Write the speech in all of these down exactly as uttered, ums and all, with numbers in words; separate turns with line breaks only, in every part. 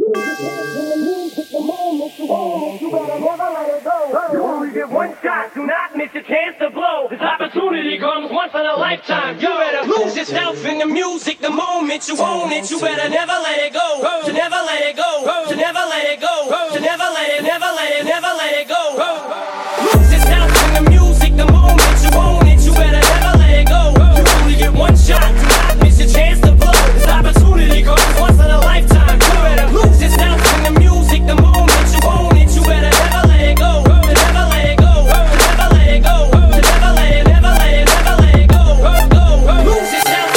You only get one shot, do not miss your chance to blow. This opportunity comes once in a lifetime. You better lose yourself in the music the moment you own it. You better never let it go. To never let it go. To never let it go. To never let it, never let it, never let it go. Lose yourself in the music the moment you own it. You better never let it go. You only get one shot, do not miss your chance to blow. This opportunity comes once in a lifetime. You better lose yourself in the music the moment you own it. You better never let it go. To never let it go. To never let it go. To never let it, never let it, never let it go. Go. Lose yourself.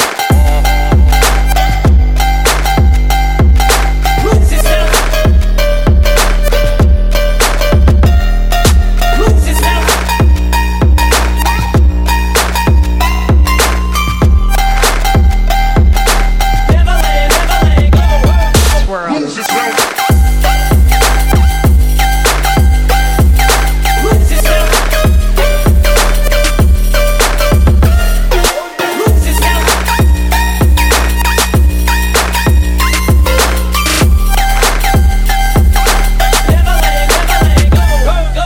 Lose yourself. Lose yourself. Never let it, never let it go.
Swirl.
Lose yourself. Lose yourself. Lose yourself. Never let it, never let it go. Go.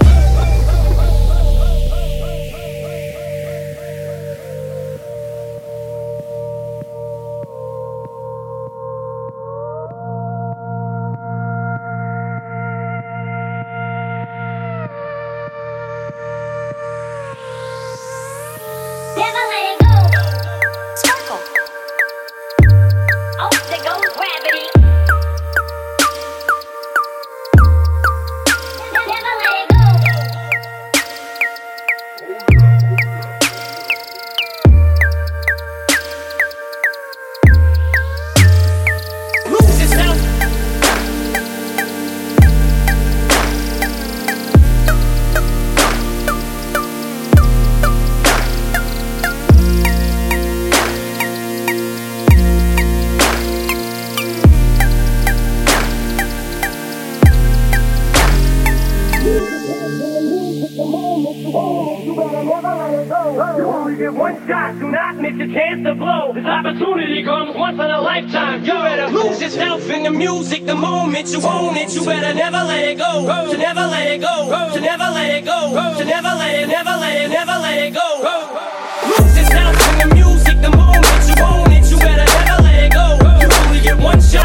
Never let it go. Sparkle. Oh, there goes gravity. Never let it go.
Lose yourself. You only get one shot, do not miss your chance to blow. This opportunity comes once in a lifetime. You better lose yourself in the music the moment you own it. You better never let it go. To never let it go. To never let it go. To never let it, never let it, never let it go. Lose yourself in the music the moment you own it. You better never let it go. You only get one shot.